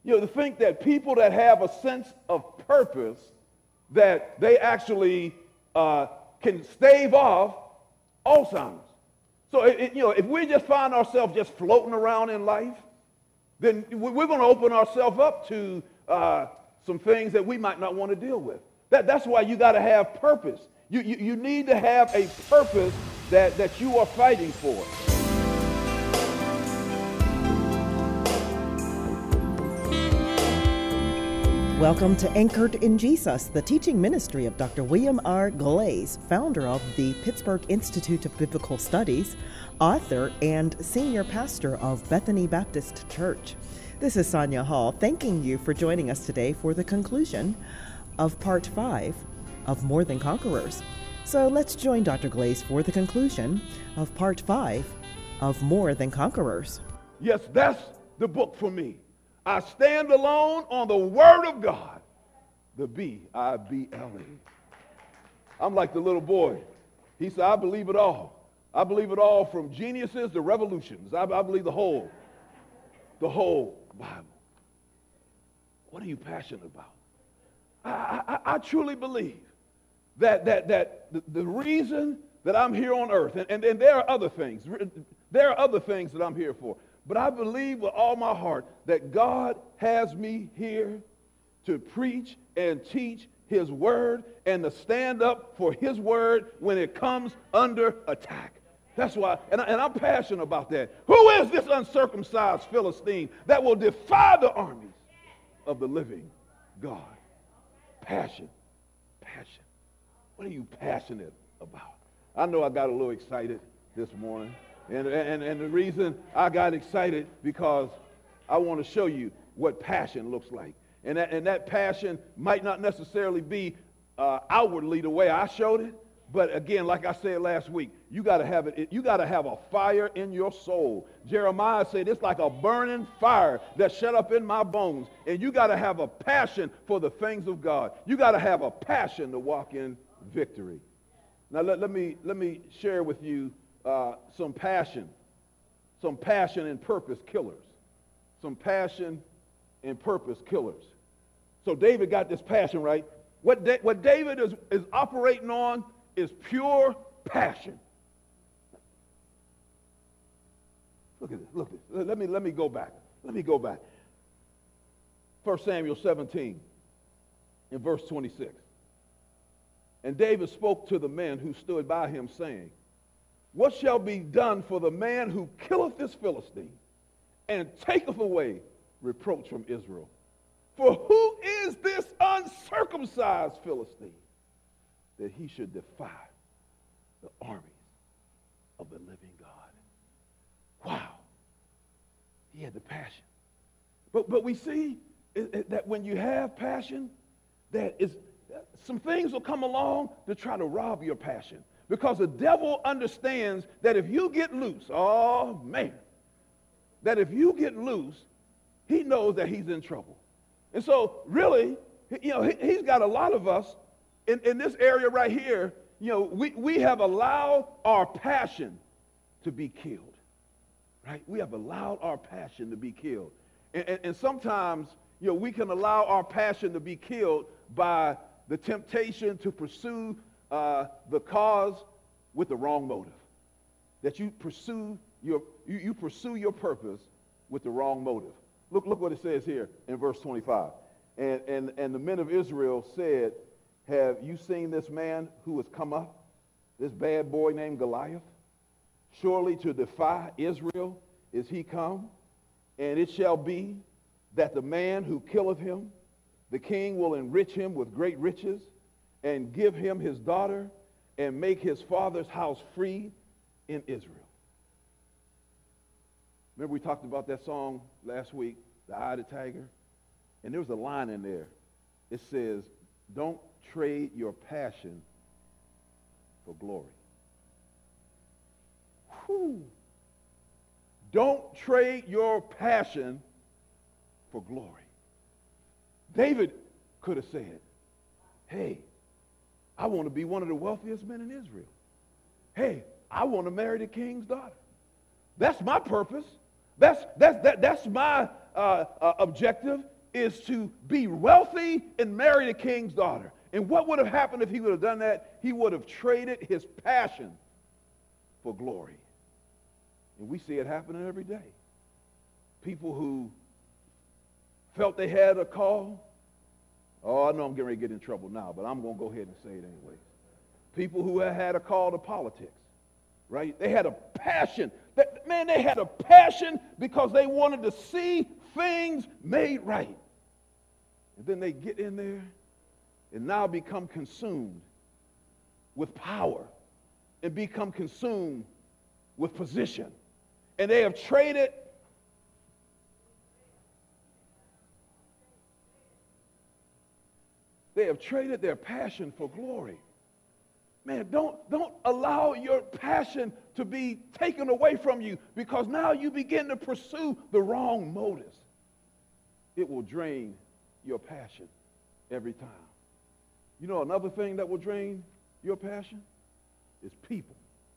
To think that people that have a sense of purpose, that they actually can stave off Alzheimer's. So, if we just find ourselves just floating around in life, then we're going to open ourselves up to some things that we might not want to deal with. That's why you got to have purpose. You need to have a purpose that you are fighting for. Welcome to Anchored in Jesus, the teaching ministry of Dr. William R. Glaze, founder of the Pittsburgh Institute of Biblical Studies, author, and senior pastor of Bethany Baptist Church. This is Sonia Hall, thanking you for joining us today for the conclusion of Part 5 of More Than Conquerors. So let's join Dr. Glaze for the conclusion of Part 5 of More Than Conquerors. Yes, that's the book for me. I stand alone on the Word of God, the Bible. I'm like the little boy. He said, I believe it all. I believe it all from geniuses to revolutions. I believe the whole Bible. What are you passionate about? I truly believe that the reason that I'm here on earth, and there are other things. There are other things that I'm here for. But I believe with all my heart that God has me here to preach and teach His Word and to stand up for His Word when it comes under attack. That's why, and I'm passionate about that. Who is this uncircumcised Philistine that will defy the armies of the living God? Passion. What are you passionate about? I know I got a little excited this morning. And the reason I got excited because I want to show you what passion looks like. And that passion might not necessarily be outwardly the way I showed it. But again, like I said last week, you got to have it. You got to have a fire in your soul. Jeremiah said it's like a burning fire that's shut up in my bones. And you got to have a passion for the things of God. You got to have a passion to walk in victory. Now let me share with you some passion and purpose killers. Some passion and purpose killers. So David got this passion, right? What David is operating on is pure passion. Look at this. Let me go back. 1 Samuel 17 in verse 26. And David spoke to the men who stood by him, saying, what shall be done for the man who killeth this Philistine and taketh away reproach from Israel? For who is this uncircumcised Philistine that he should defy the armies of the living God? Wow. He had the passion. But we see that when you have passion, that is some things will come along to try to rob your passion. Because the devil understands that if you get loose, that if you get loose, he knows that he's in trouble. And so really, he's got a lot of us in this area right here, we have allowed our passion to be killed, right? We have allowed our passion to be killed. And sometimes, we can allow our passion to be killed by the temptation to pursue the cause with the wrong motive. That you pursue your purpose with the wrong motive. Look what it says here in verse 25. And the men of Israel said, have you seen this man who has come up, this bad boy named Goliath? Surely to defy Israel is he come, and it shall be that the man who killeth him, the king will enrich him with great riches, and give him his daughter, and make his father's house free in Israel. Remember we talked about that song last week, The Eye of the Tiger? And there was a line in there. It says, don't trade your passion for glory. Whew. Don't trade your passion for glory. David could have said, hey, I want to be one of the wealthiest men in Israel. Hey, I want to marry the king's daughter. That's my purpose. That's my objective. is to be wealthy and marry the king's daughter. And what would have happened if he would have done that? He would have traded his passion for glory. And we see it happening every day. People who felt they had a call. Oh, I know I'm getting ready to get in trouble now, but I'm going to go ahead and say it anyways. People who had a call to politics, right? They had a passion. They had a passion because they wanted to see things made right. And then they get in there and now become consumed with power and become consumed with position. And they have traded their passion for glory. Man, don't allow your passion to be taken away from you, because now you begin to pursue the wrong motives. It will drain your passion every time. You know, another thing that will drain your passion is people.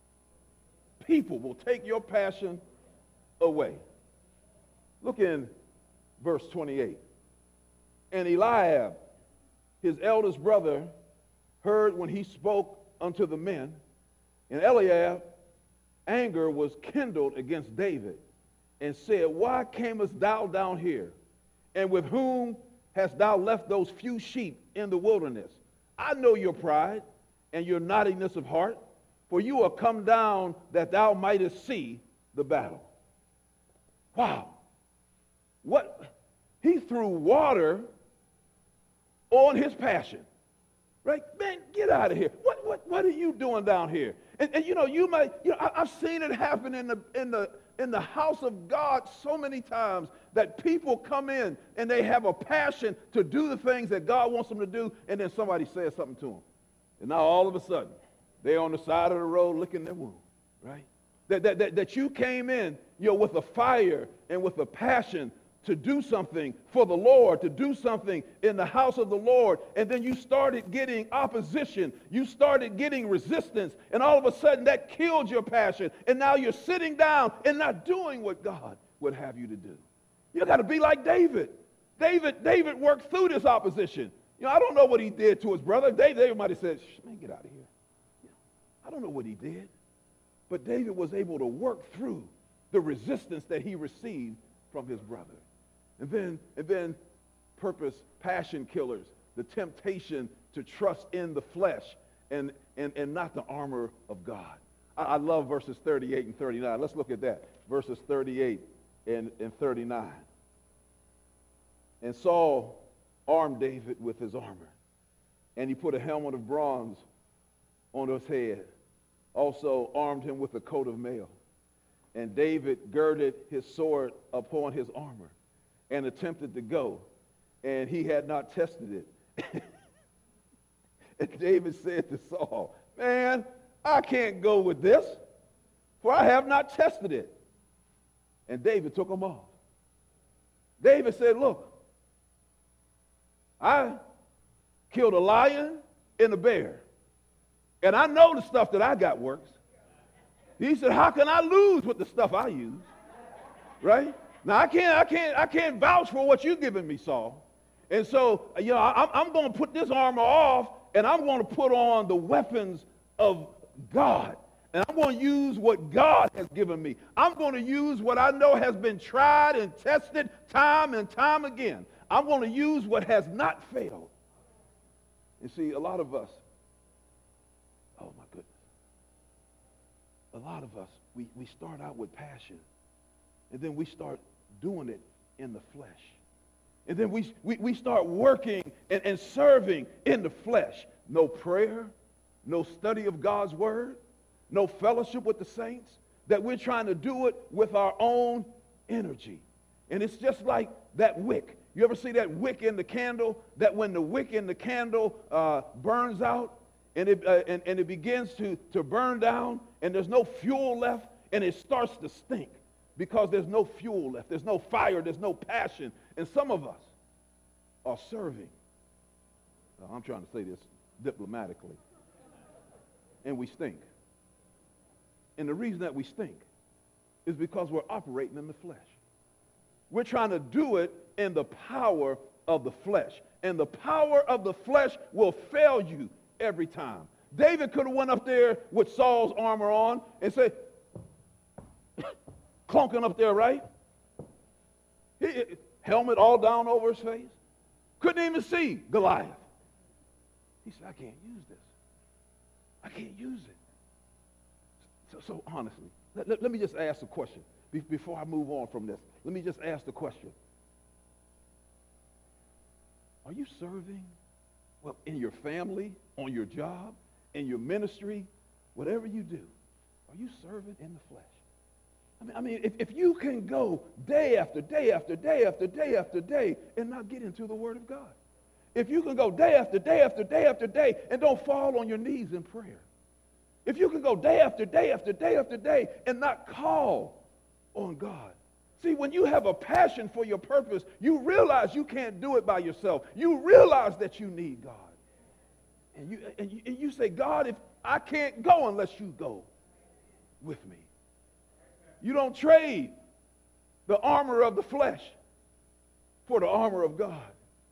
People will take your passion away. Look in verse 28. And Eliab, his eldest brother, heard when he spoke unto the men, and Eliab, anger was kindled against David, and said, Why camest thou down here? And with whom hast thou left those few sheep in the wilderness? I know your pride and your naughtiness of heart, for you are come down that thou mightest see the battle. Wow. What? He threw water on his passion. Right? Man, get out of here. What are you doing down here? And you know, I've seen it happen in the house of God so many times, that people come in and they have a passion to do the things that God wants them to do, and then somebody says something to them. And now all of a sudden, they're on the side of the road licking their wound, right? That you came in, with a fire and with a passion to do something for the Lord, to do something in the house of the Lord, and then you started getting opposition, you started getting resistance, and all of a sudden that killed your passion, and now you're sitting down and not doing what God would have you to do. You got to be like David. David worked through this opposition. I don't know what he did to his brother. David might have said, man, get out of here. I don't know what he did. But David was able to work through the resistance that he received from his brother. And then purpose, passion killers, the temptation to trust in the flesh and not the armor of God. I love verses 38 and 39. Let's look at that. Verses 38 and 39. And Saul armed David with his armor, and he put a helmet of bronze on his head, also armed him with a coat of mail. And David girded his sword upon his armor and attempted to go, and he had not tested it. And David said to Saul, man, I can't go with this, for I have not tested it. And David took him off. David said, look, I killed a lion and a bear, and I know the stuff that I got works. He said, how can I lose with the stuff I use? Right? Now, I can't vouch for what you're giving me, Saul. And so, I'm going to put this armor off, and I'm going to put on the weapons of God. And I'm going to use what God has given me. I'm going to use what I know has been tried and tested time and time again. I'm going to use what has not failed. You see, a lot of us, oh my goodness, a lot of us, we start out with passion, and then we start doing it in the flesh. And then we start working and serving in the flesh. No prayer, no study of God's word, no fellowship with the saints, that we're trying to do it with our own energy. And it's just like that wick. You ever see that wick in the candle? That when the wick in the candle burns out and it begins to burn down, and there's no fuel left, and it starts to stink because there's no fuel left. There's no fire. There's no passion. And some of us are serving. I'm trying to say this diplomatically. And we stink. And the reason that we stink is because we're operating in the flesh. We're trying to do it in the power of the flesh. And the power of the flesh will fail you every time. David could have went up there with Saul's armor on and said, clunking up there, right? Helmet all down over his face. Couldn't even see Goliath. He said, I can't use this. I can't use it. So honestly, let me just ask a question before I move on from this. Let me just ask the question. Are you serving, well, in your family, on your job, in your ministry, whatever you do? Are you serving in the flesh? I mean, if you can go day after day after day after day after day and not get into the Word of God, if you can go day after day after day after day and don't fall on your knees in prayer, if you can go day after day after day after day and not call on God. See, when you have a passion for your purpose, you realize you can't do it by yourself. You realize that you need God. And you say, God, if I can't go unless you go with me. You don't trade the armor of the flesh for the armor of God.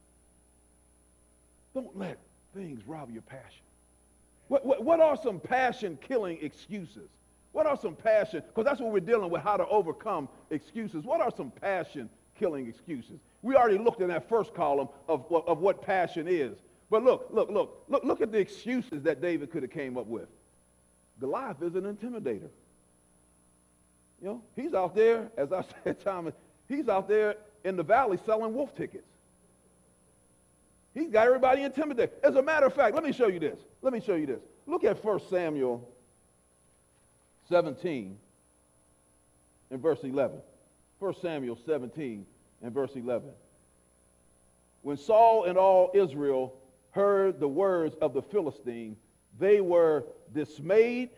Don't let things rob your passion. What are some passion-killing excuses? What are some passion, because that's what we're dealing with, how to overcome excuses. What are some passion-killing excuses? We already looked in that first column of what passion is. But look at the excuses that David could have came up with. Goliath is an intimidator. You know, he's out there, as I said, Thomas, he's out there in the valley selling wolf tickets. He's got everybody intimidated. As a matter of fact, let me show you this. Look at 1 Samuel 17 and verse 11. 1 Samuel 17 and verse 11. When Saul and all Israel heard the words of the Philistine, they were dismayed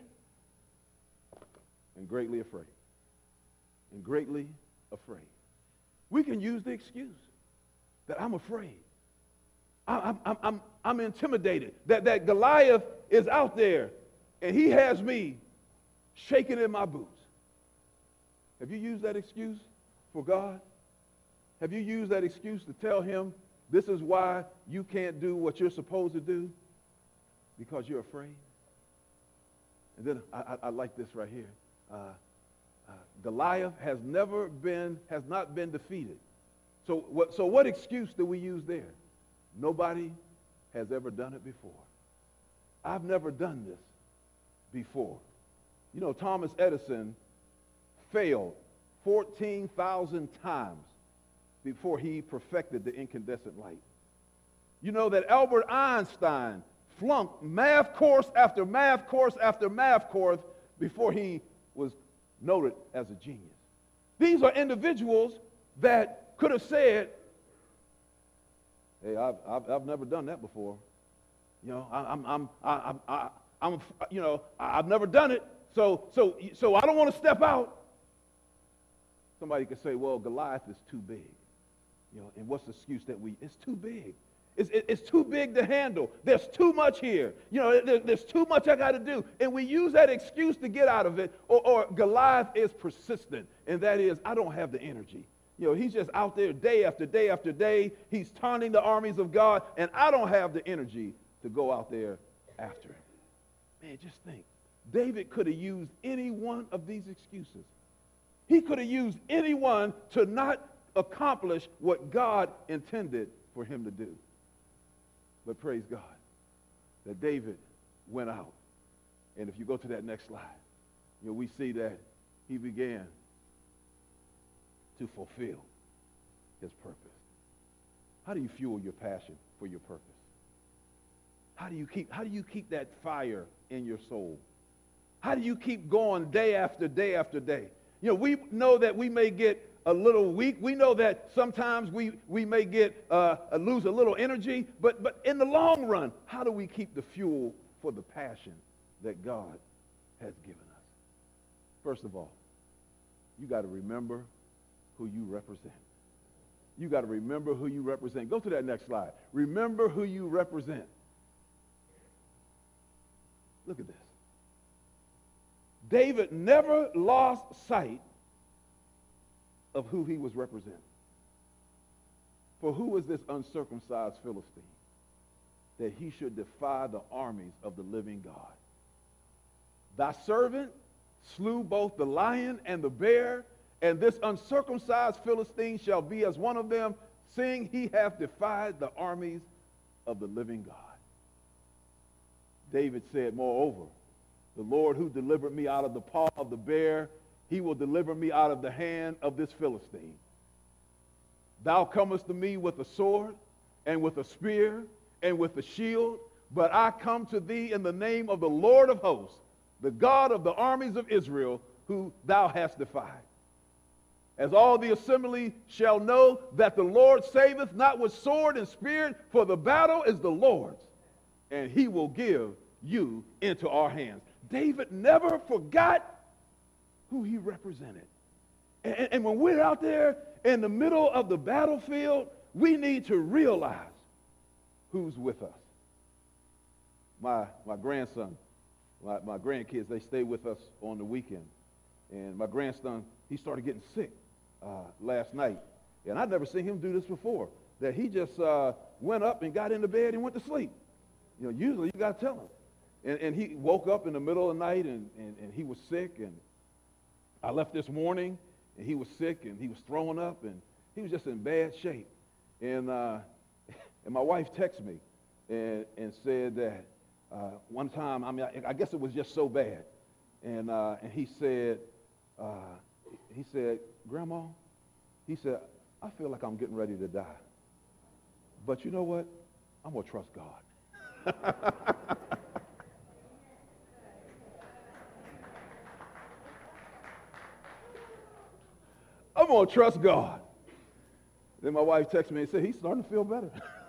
and greatly afraid. And greatly afraid. We can use the excuse that I'm afraid. I'm intimidated. That Goliath is out there and he has me shaking in my boots. Have you used that excuse for God? Have you used that excuse to tell him this is why you can't do what you're supposed to do? Because you're afraid? And then I like this right here. Goliath has not been defeated. So what excuse do we use there? Nobody has ever done it before. I've never done this before. You know, Thomas Edison failed 14,000 times before he perfected the incandescent light. You know that Albert Einstein flunked math course after math course after math course before he was noted as a genius. These are individuals that could have said, hey, I've never done that before. You know, I've never done it. So I don't want to step out. Somebody could say, well, Goliath is too big. You know, and what's the excuse that it's too big. It's too big to handle. There's too much here. You know, there's too much I got to do. And we use that excuse to get out of it. Or Goliath is persistent. And that is, I don't have the energy. You know, he's just out there day after day after day. He's taunting the armies of God. And I don't have the energy to go out there after him. Man, just think. David could have used any one of these excuses. He could have used any one to not accomplish what God intended for him to do. But praise God that David went out. And if you go to that next slide, you know, we see that he began to fulfill his purpose. How do you fuel your passion for your purpose? How do you keep that fire in your soul? How do you keep going day after day after day? You know, we know that we may get a little weak. We know that sometimes we may get lose a little energy. But in the long run, how do we keep the fuel for the passion that God has given us? First of all, you got to remember who you represent. You got to remember who you represent. Go to that next slide. Remember who you represent. Look at this. David never lost sight of who he was representing. For who is this uncircumcised Philistine, that he should defy the armies of the living God? Thy servant slew both the lion and the bear, and this uncircumcised Philistine shall be as one of them, seeing he hath defied the armies of the living God. David said, moreover, the Lord who delivered me out of the paw of the bear, he will deliver me out of the hand of this Philistine. Thou comest to me with a sword and with a spear and with a shield, but I come to thee in the name of the Lord of hosts, the God of the armies of Israel, who thou hast defied. As all the assembly shall know that the Lord saveth not with sword and spear, for the battle is the Lord's, and he will give you into our hands. David never forgot who he represented. And when we're out there in the middle of the battlefield, we need to realize who's with us. My grandson, my grandkids, they stay with us on the weekend. And my grandson, he started getting sick last night. And I'd never seen him do this before, that he just went up and got into bed and went to sleep. You know, usually you got to tell him. And he woke up in the middle of the night and he was sick. And I left this morning and he was sick and he was throwing up and he was just in bad shape. And my wife texted me and said that one time, I mean, I guess it was just so bad. And he said, Grandma, he said, I feel like I'm getting ready to die. But you know what? I'm going to trust God. I'm going to trust God. Then my wife texted me and said, he's starting to feel better.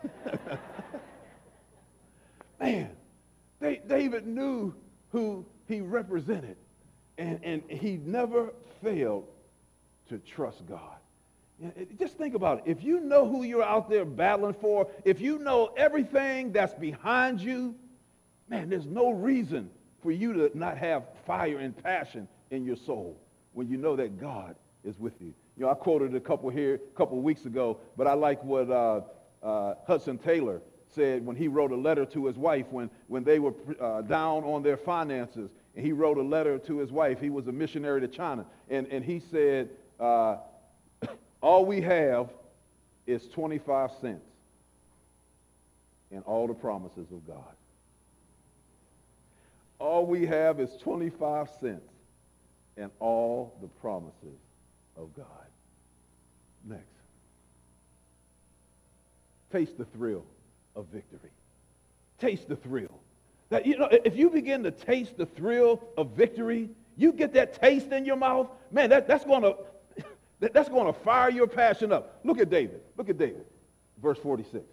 Man, David knew who he represented, and he never failed to trust God. Just think about it. If you know who you're out there battling for, if you know everything that's behind you, man, there's no reason for you to not have fire and passion in your soul when you know that God is with you. You know, I quoted a couple weeks ago, but I like what Hudson Taylor said when he wrote a letter to his wife when they were down on their finances. And he wrote a letter to his wife. He was a missionary to China. And he said, all we have is 25 cents and all the promises of God. All we have is 25 cents and all the promises of God. Next. Taste the thrill of victory. Taste the thrill. That, you know, if you begin to taste the thrill of victory, you get that taste in your mouth, man, that's going to fire your passion up. Look at David. Look at David. Verse 46.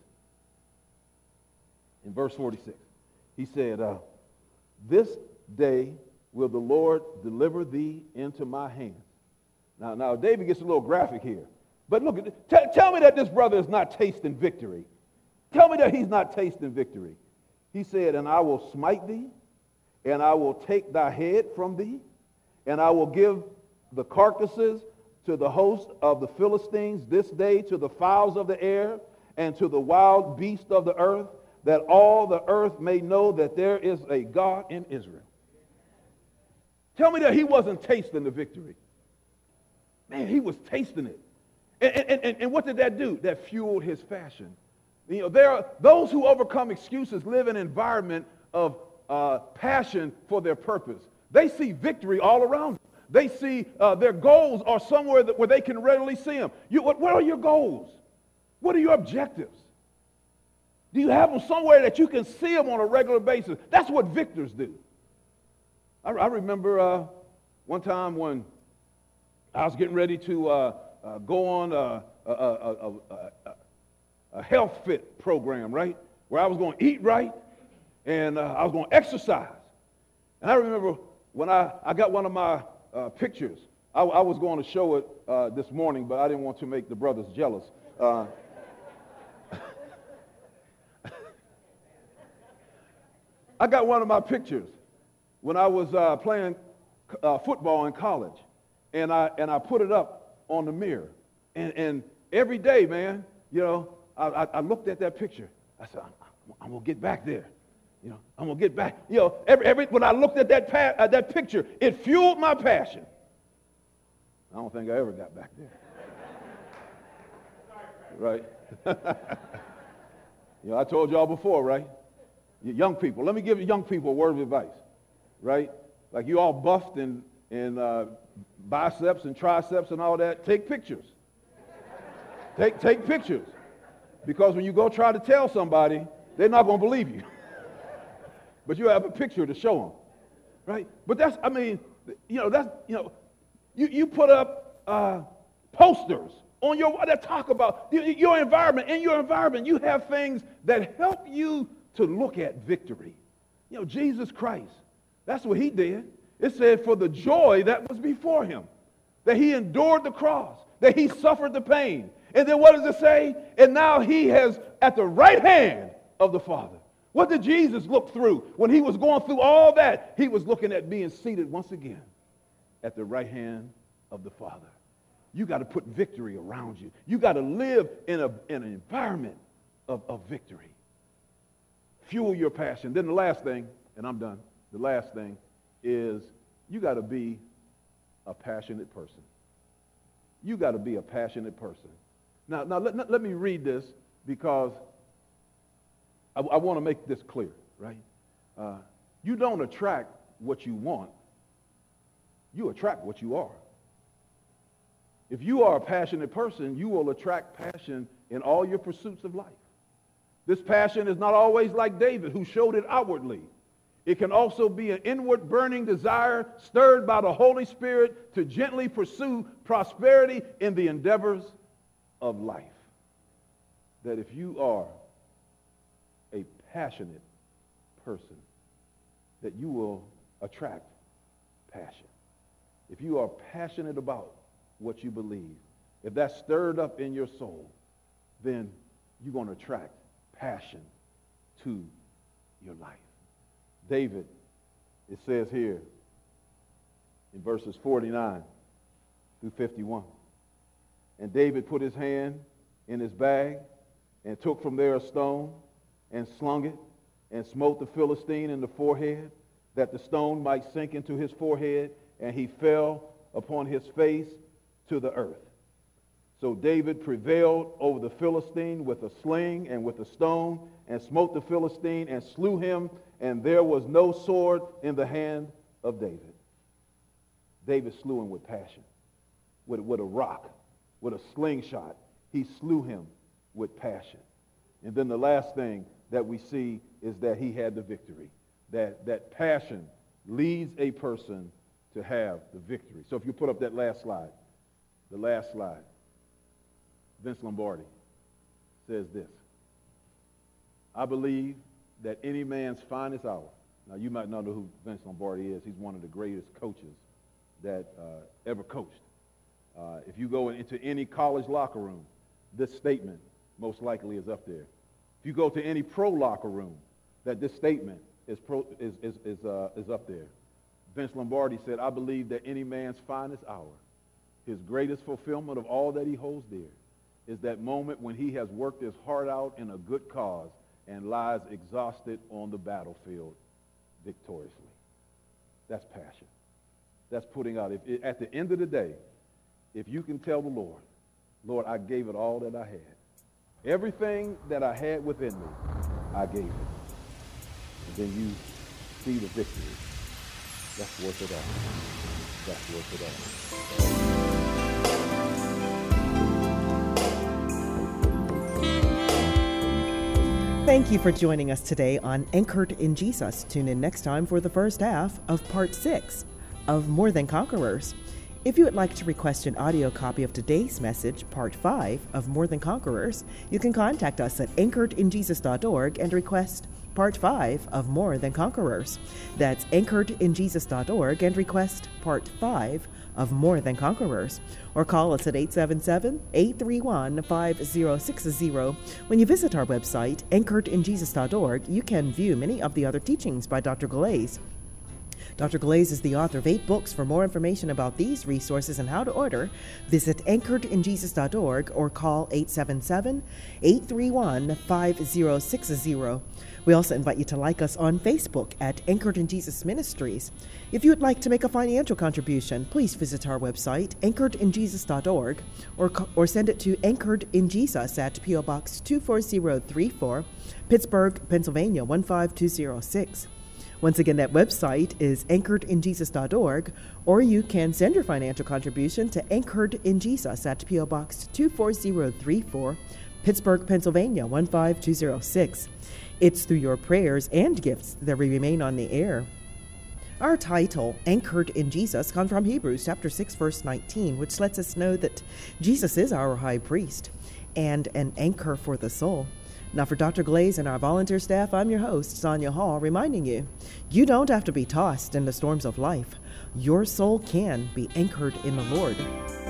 In verse 46, he said, this day will the Lord deliver thee into my hand. Now David gets a little graphic here. But look, tell me that this brother is not tasting victory. Tell me that he's not tasting victory. He said, and I will smite thee, and I will take thy head from thee, and I will give the carcasses to the host of the Philistines this day, to the fowls of the air, and to the wild beasts of the earth, that all the earth may know that there is a God in Israel. Tell me that he wasn't tasting the victory. Man, he was tasting it. And what did that do? That fueled his passion. You know, there are those who overcome excuses live in an environment of passion for their purpose. They see victory all around them. They see their goals are somewhere where they can readily see them. What are your goals? What are your objectives? Do you have them somewhere that you can see them on a regular basis? That's what victors do. I remember one time when I was getting ready to go on a health fit program, right? Where I was going to eat right and I was going to exercise. And I remember when I got one of my pictures, I was going to show it this morning, but I didn't want to make the brothers jealous. I got one of my pictures when I was playing football in college, and I put it up on the mirror. And every day, man, You know, I looked at that picture. I said, I'm going to get back there. You know, I'm going to get back. You know, when I looked at that picture, it fueled my passion. I don't think I ever got back there. Right? You know, I told y'all before, right? You young people, let me give you young people a word of advice, right? Like you all buffed and biceps and triceps and all that. Take pictures. Take pictures. Because when you go try to tell somebody, they're not going to believe you. But you have a picture to show them, right? But that's, I mean, you put up posters on that talk about your environment. In your environment, you have things that help you to look at victory. You know, Jesus Christ, that's what he did. It said for the joy that was before him, that he endured the cross, that he suffered the pain. And then what does it say? And now he has at the right hand of the Father. What did Jesus look through? When he was going through all that, he was looking at being seated once again at the right hand of the Father. You got to put victory around you. You got to live in an environment of victory. Fuel your passion. Then the last thing, and I'm done, the last thing is you got to be a passionate person. You got to be a passionate person. Now let me read this because I want to make this clear, right? You don't attract what you want. You attract what you are. If you are a passionate person, you will attract passion in all your pursuits of life. This passion is not always like David, who showed it outwardly. It can also be an inward burning desire stirred by the Holy Spirit to gently pursue prosperity in the endeavors of life. That if you are a passionate person, that you will attract passion. If you are passionate about what you believe, if that's stirred up in your soul, then you're going to attract passion to your life. David, it says here in verses 49 through 51, and David put his hand in his bag and took from there a stone and slung it and smote the Philistine in the forehead, that the stone might sink into his forehead, and he fell upon his face to the earth. So David prevailed over the Philistine with a sling and with a stone, and smote the Philistine and slew him, and there was no sword in the hand of David. David slew him with passion, with a rock, with a slingshot. He slew him with passion. And then the last thing that we see is that he had the victory. That passion leads a person to have the victory. So if you put up that last slide, the last slide, Vince Lombardi says this: I believe that any man's finest hour. Now, you might not know who Vince Lombardi is. He's one of the greatest coaches that ever coached. If you go into any college locker room, this statement most likely is up there. If you go to any pro locker room, that this statement is up there. Vince Lombardi said, I believe that any man's finest hour, his greatest fulfillment of all that he holds dear, is that moment when he has worked his heart out in a good cause and lies exhausted on the battlefield victoriously. That's passion. That's putting out. At the end of the day, if you can tell the Lord, Lord, I gave it all that I had. Everything that I had within me, I gave it. And then you see the victory. That's worth it all. That's worth it all. Thank you for joining us today on Anchored in Jesus. Tune in next time for the first half of Part 6 of More Than Conquerors. If you would like to request an audio copy of today's message, Part 5 of More Than Conquerors, you can contact us at anchoredinjesus.org and request Part 5 of More Than Conquerors. That's anchoredinjesus.org and request Part 5 of More Than Conquerors. Or call us at 877-831-5060. When you visit our website, anchoredinjesus.org, you can view many of the other teachings by Dr. Galais. Dr. Glaze is the author of 8 books. For more information about these resources and how to order, visit anchoredinjesus.org or call 877-831-5060. We also invite you to like us on Facebook at Anchored in Jesus Ministries. If you would like to make a financial contribution, please visit our website, anchoredinjesus.org, or send it to Anchored in Jesus at P.O. Box 24034, Pittsburgh, Pennsylvania 15206. Once again, that website is anchoredinjesus.org, or you can send your financial contribution to Anchored in Jesus at P.O. Box 24034, Pittsburgh, Pennsylvania 15206. It's through your prayers and gifts that we remain on the air. Our title, Anchored in Jesus, comes from Hebrews chapter 6, verse 19, which lets us know that Jesus is our high priest and an anchor for the soul. Now, for Dr. Glaze and our volunteer staff, I'm your host, Sonia Hall, reminding you, you don't have to be tossed in the storms of life. Your soul can be anchored in the Lord.